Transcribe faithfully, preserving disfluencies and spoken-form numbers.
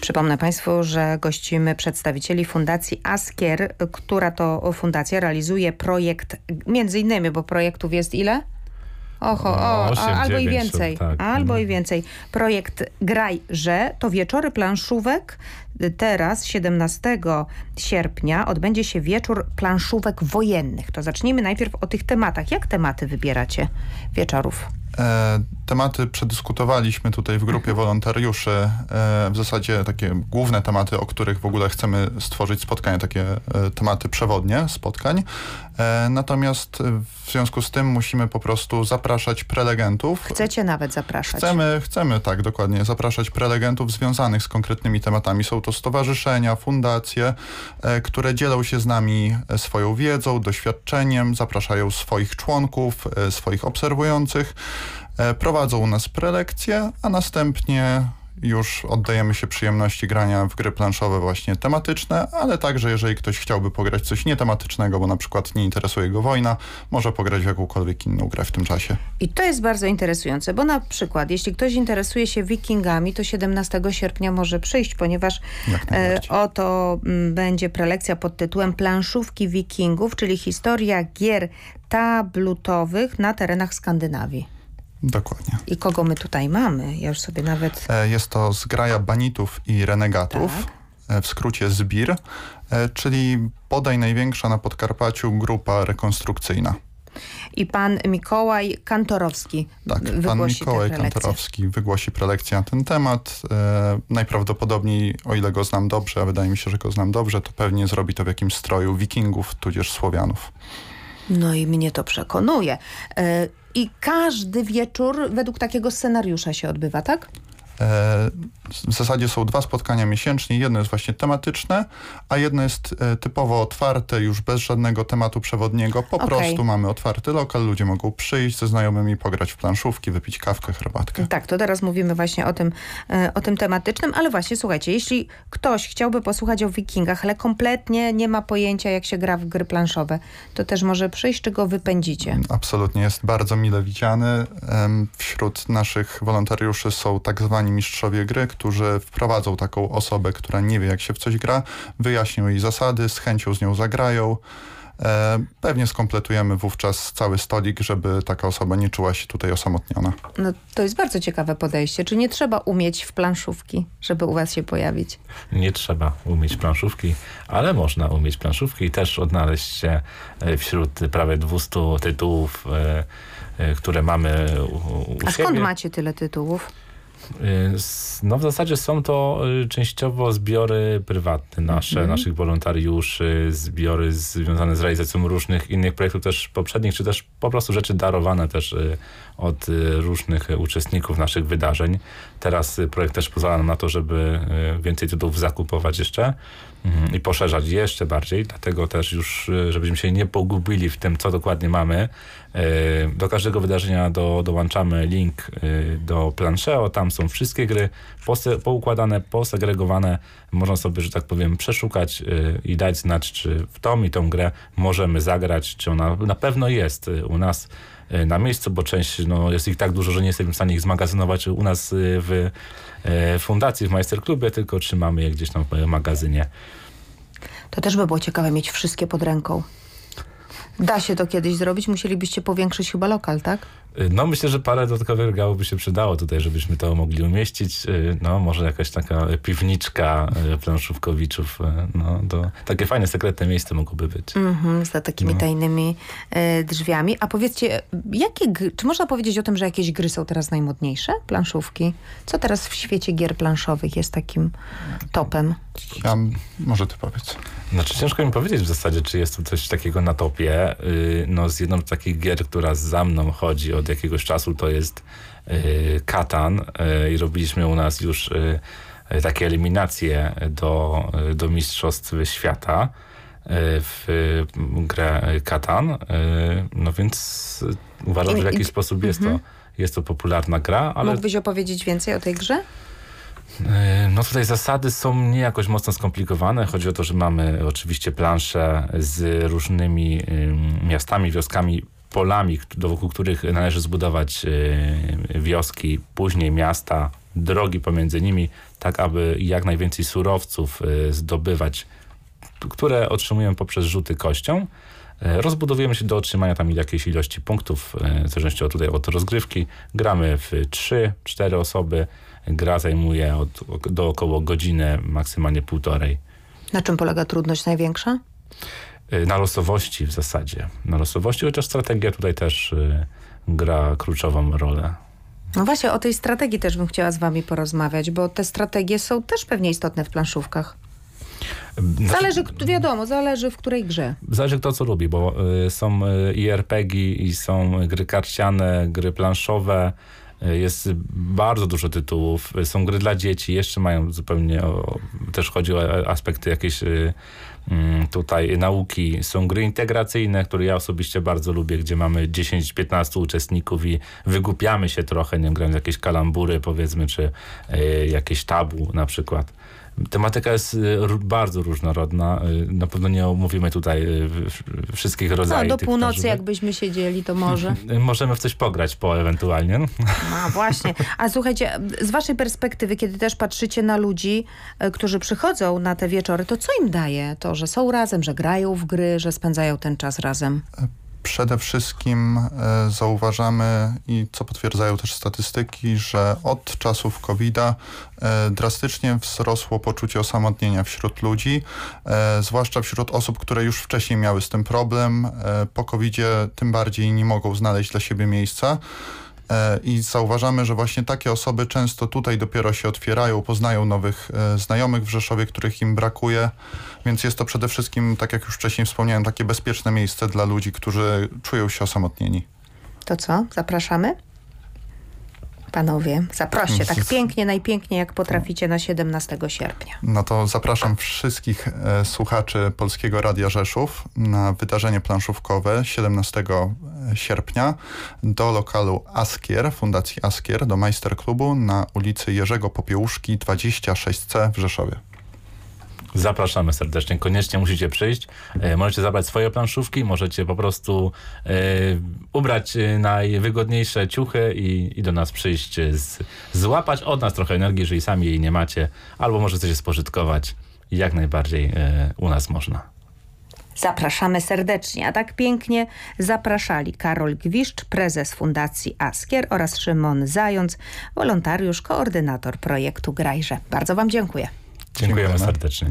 Przypomnę Państwu, że gościmy przedstawicieli Fundacji Askier, która to fundacja realizuje projekt, między innymi, bo projektów jest ile? Oho, o, osiem, albo dziewięć, i więcej, tak. albo i więcej. Projekt Grajże to wieczory planszówek. Teraz, siedemnastego sierpnia, odbędzie się wieczór planszówek wojennych. To zacznijmy najpierw o tych tematach. Jak tematy wybieracie wieczorów? E, tematy przedyskutowaliśmy tutaj w grupie wolontariuszy. E, w zasadzie takie główne tematy, o których w ogóle chcemy stworzyć spotkania, takie e, tematy przewodnie spotkań. E, natomiast w związku z tym musimy po prostu zapraszać prelegentów. Chcecie nawet zapraszać? Chcemy, chcemy tak, dokładnie, zapraszać prelegentów związanych z konkretnymi tematami. Są to stowarzyszenia, fundacje, e, które dzielą się z nami swoją wiedzą, doświadczeniem, zapraszają swoich członków, e, swoich obserwujących. Prowadzą u nas prelekcje, a następnie już oddajemy się przyjemności grania w gry planszowe właśnie tematyczne, ale także jeżeli ktoś chciałby pograć coś nietematycznego, bo na przykład nie interesuje go wojna, może pograć w jakąkolwiek inną grę w tym czasie. I to jest bardzo interesujące, bo na przykład jeśli ktoś interesuje się wikingami, to siedemnastego sierpnia może przyjść, ponieważ e, oto m, będzie prelekcja pod tytułem Planszówki wikingów, czyli historia gier tablutowych na terenach Skandynawii. Dokładnie. I kogo my tutaj mamy? Ja już sobie nawet... Jest to zgraja banitów i renegatów, tak. W skrócie ZBIR, czyli bodaj największa na Podkarpaciu grupa rekonstrukcyjna. I pan Mikołaj Kantorowski tak, wygłosi pan Mikołaj tę prelekcję. Kantorowski wygłosi prelekcję na ten temat. E, najprawdopodobniej, o ile go znam dobrze, a wydaje mi się, że go znam dobrze, to pewnie zrobi to w jakimś stroju wikingów, tudzież Słowianów. No i mnie to przekonuje. E, I każdy wieczór według takiego scenariusza się odbywa, tak? W zasadzie są dwa spotkania miesięcznie. Jedno jest właśnie tematyczne, a jedno jest typowo otwarte, już bez żadnego tematu przewodniego. Po okay. prostu mamy otwarty lokal, ludzie mogą przyjść ze znajomymi, pograć w planszówki, wypić kawkę, herbatkę. Tak, to teraz mówimy właśnie o tym, o tym tematycznym, ale właśnie słuchajcie, jeśli ktoś chciałby posłuchać o wikingach, ale kompletnie nie ma pojęcia, jak się gra w gry planszowe, to też może przyjść, czy go wypędzicie? Absolutnie, jest bardzo mile widziany. Wśród naszych wolontariuszy są tak zwani mistrzowie gry, którzy wprowadzą taką osobę, która nie wie, jak się w coś gra, wyjaśnią jej zasady, z chęcią z nią zagrają. E, pewnie skompletujemy wówczas cały stolik, żeby taka osoba nie czuła się tutaj osamotniona. No to jest bardzo ciekawe podejście. Czy nie trzeba umieć w planszówki, żeby u was się pojawić? Nie trzeba umieć planszówki, ale można umieć planszówki i też odnaleźć się wśród prawie dwustu tytułów, e, które mamy u, u A siebie. skąd macie tyle tytułów? No w zasadzie są to częściowo zbiory prywatne nasze, mm. naszych wolontariuszy, zbiory związane z realizacją różnych innych projektów też poprzednich, czy też po prostu rzeczy darowane też od różnych uczestników naszych wydarzeń. Teraz projekt też pozwala nam na to, żeby więcej tytułów zakupować jeszcze i poszerzać jeszcze bardziej, dlatego też już, żebyśmy się nie pogubili w tym, co dokładnie mamy, do każdego wydarzenia do, dołączamy link do Planszeo, tam są wszystkie gry pose, poukładane, posegregowane, można sobie, że tak powiem, przeszukać i dać znać, czy w tą i tą grę możemy zagrać, czy ona na pewno jest u nas na miejscu, bo część, no, jest ich tak dużo, że nie jesteśmy w stanie ich zmagazynować u nas w fundacji, w Majsterklubie, tylko trzymamy je gdzieś tam w magazynie. To też by było ciekawe mieć wszystkie pod ręką. Da się to kiedyś zrobić? Musielibyście powiększyć chyba lokal, tak? No myślę, że parę dodatkowych regałów by się przydało tutaj, żebyśmy to mogli umieścić. No może jakaś taka piwniczka planszówkowiczów. No to takie fajne, sekretne miejsce mogłoby być. Mhm, za takimi no. tajnymi e, drzwiami. A powiedzcie, jakie gry, czy można powiedzieć o tym, że jakieś gry są teraz najmodniejsze? Planszówki? Co teraz w świecie gier planszowych jest takim topem? Ja, może ty powiedz. Znaczy ciężko mi powiedzieć w zasadzie, czy jest tu coś takiego na topie. No z jedną z takich gier, która za mną chodzi od jakiegoś czasu, to jest Katan i robiliśmy u nas już takie eliminacje do, do Mistrzostw Świata w grę Katan. No więc uważam, że w jakiś sposób jest to, jest to popularna gra. Ale... Mógłbyś opowiedzieć więcej o tej grze? No tutaj zasady są nie jakoś mocno skomplikowane. Chodzi o to, że mamy oczywiście plansze z różnymi miastami, wioskami, polami, wokół których należy zbudować wioski, później miasta, drogi pomiędzy nimi, tak aby jak najwięcej surowców zdobywać, które otrzymujemy poprzez rzuty kością. Rozbudowujemy się do otrzymania tam jakiejś ilości punktów, w zależności od, tutaj od rozgrywki. Gramy w trzy cztery osoby. Gra zajmuje od, do około godziny, maksymalnie półtorej. Na czym polega trudność największa? Na losowości w zasadzie. Na losowości, chociaż strategia tutaj też y, gra kluczową rolę. No właśnie, o tej strategii też bym chciała z wami porozmawiać, bo te strategie są też pewnie istotne w planszówkach. Zależy, wiadomo, zależy w której grze. Zależy kto co lubi, bo y, są y, i er pe gie, i są gry karciane, gry planszowe. Y, jest bardzo dużo tytułów. Y, są gry dla dzieci. Jeszcze mają zupełnie, o, też chodzi o aspekty jakieś y, y, tutaj nauki. Są gry integracyjne, które ja osobiście bardzo lubię, gdzie mamy dziesięć piętnaście uczestników i wygłupiamy się trochę, nie wiem, grając jakieś kalambury powiedzmy, czy y, jakieś tabu na przykład. Tematyka jest bardzo różnorodna. Na pewno nie omówimy tutaj wszystkich rodzajów. No, do północy planszówek. Jakbyśmy siedzieli, to może. Możemy w coś pograć po ewentualnie. No właśnie. A słuchajcie, z waszej perspektywy, kiedy też patrzycie na ludzi, którzy przychodzą na te wieczory, to co im daje to, że są razem, że grają w gry, że spędzają ten czas razem? Przede wszystkim e, zauważamy i co potwierdzają też statystyki, że od czasów kowida e, drastycznie wzrosło poczucie osamotnienia wśród ludzi, e, zwłaszcza wśród osób, które już wcześniej miały z tym problem. E, po kowidzie tym bardziej nie mogą znaleźć dla siebie miejsca. I zauważamy, że właśnie takie osoby często tutaj dopiero się otwierają, poznają nowych e, znajomych w Rzeszowie, których im brakuje, więc jest to przede wszystkim, tak jak już wcześniej wspomniałem, takie bezpieczne miejsce dla ludzi, którzy czują się osamotnieni. To co? Zapraszamy? Panowie, zaproście tak pięknie, najpiękniej jak potraficie na siedemnastego sierpnia. No to zapraszam wszystkich e, słuchaczy Polskiego Radia Rzeszów na wydarzenie planszówkowe siedemnastego sierpnia do lokalu Askier, Fundacji Askier, do Majsterklubu na ulicy Jerzego Popiełuszki dwadzieścia sześć C w Rzeszowie. Zapraszamy serdecznie. Koniecznie musicie przyjść. E, możecie zabrać swoje planszówki, możecie po prostu e, ubrać najwygodniejsze ciuchy i, i do nas przyjść, z, złapać od nas trochę energii, jeżeli sami jej nie macie, albo może coś spożytkować. Jak najbardziej e, u nas można. Zapraszamy serdecznie, a tak pięknie zapraszali Karol Gwiszcz, prezes Fundacji Askier oraz Szymon Zając, wolontariusz, koordynator projektu Grajże. Bardzo wam dziękuję. Dziękujemy serdecznie.